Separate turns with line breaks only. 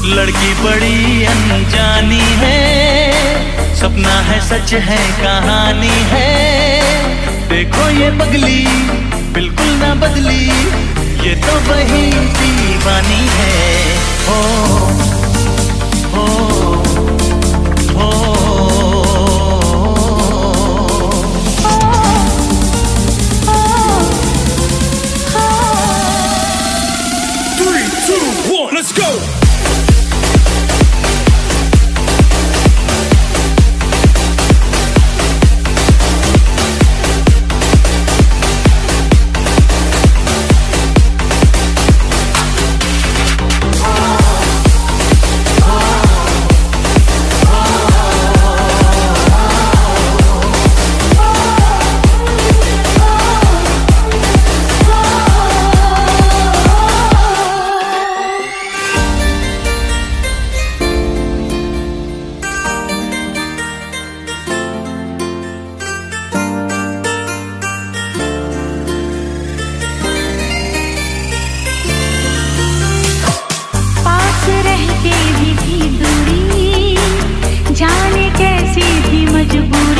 लड़की बड़ी अनजानी है, सपना है सच है कहानी है। देखो ये पगली बिल्कुल ना बदली, ये तो वही दीवानी है। हो हो हो
Three, two, one, let's go!
जाने कैसी थी मजबूरी।